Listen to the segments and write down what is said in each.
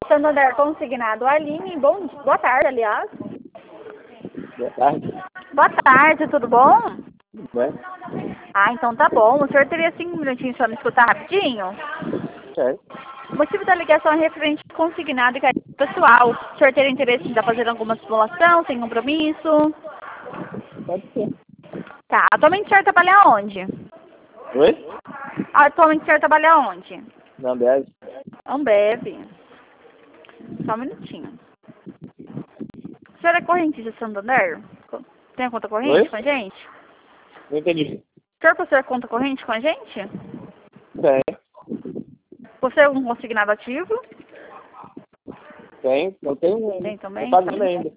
Santander consignado. Aline, boa tarde, aliás. Boa tarde. Boa tarde, tudo bom? Tudo bem? Ah, então tá bom. O senhor teria 5 minutinhos para me escutar rapidinho? Certo. O motivo da ligação é referente consignado e carinho pessoal. O senhor teria interesse em estar fazendo alguma simulação, sem compromisso? Pode ser. Tá, atualmente o senhor trabalha onde? Oi? Atualmente o senhor trabalha onde? Não deve. Ambev. Só um minutinho. O senhor é correntista de Santander? Tem a conta corrente Oi? com a gente? Não entendi. O senhor possui a conta corrente com a gente? Tem. Possui algum consignado ativo? Tem. Não tem ainda. Tem também? Não pagando ainda.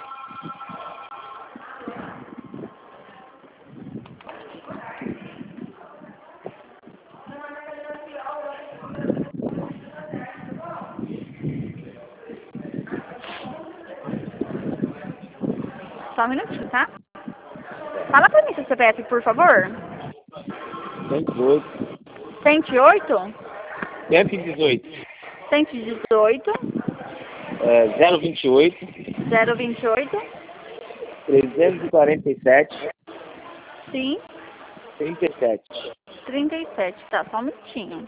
Só um minutinho, tá? Fala pra mim seu CPF, por favor. 118. 108? 118. 118? 028. 028? 347. Sim. 37. 37, tá, só um minutinho.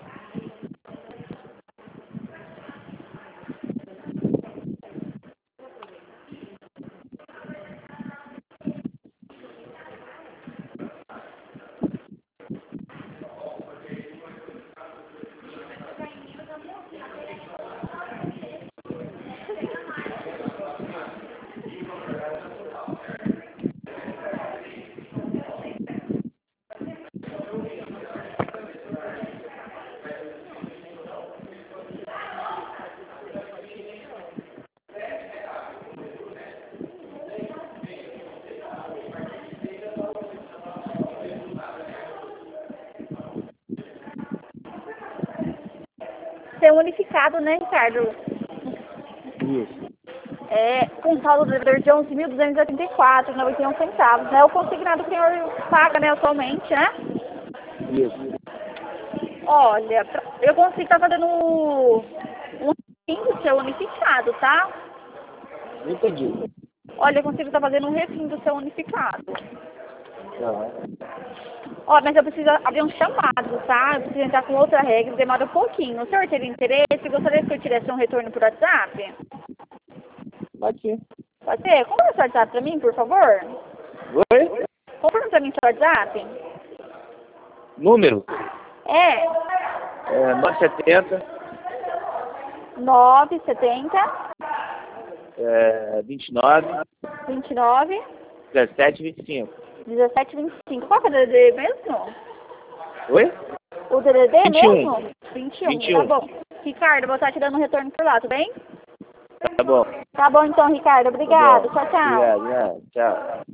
Ser unificado, né, Ricardo? Isso. É, com saldo do devedor de 11.284,91 centavos, né? O consignado que o senhor paga, né, atualmente, né? Isso. Olha, eu consigo estar fazendo um refim do seu unificado, tá? Não entendi. Olha, eu consigo estar fazendo um refim do seu unificado. Não. Ó, mas eu preciso abrir um chamado, tá? Eu preciso entrar com outra regra, demora um pouquinho. O senhor teria interesse? Gostaria que eu tivesse um retorno por WhatsApp? Pode ser. Pode ser? Compra o seu WhatsApp pra mim, por favor? Oi? Compra pra mim seu WhatsApp? Número? É. 970. 970 29. 29 17, 25. 17 25. Qual que é o DDD mesmo? Oi? O DDD 21. mesmo? 21. Tá bom. Ricardo, vou estar te dando um retorno por lá, tudo bem? Tá bom. Tá bom então, Ricardo. Obrigado. Tá bom. Tchau, tchau. Obrigado. Tchau.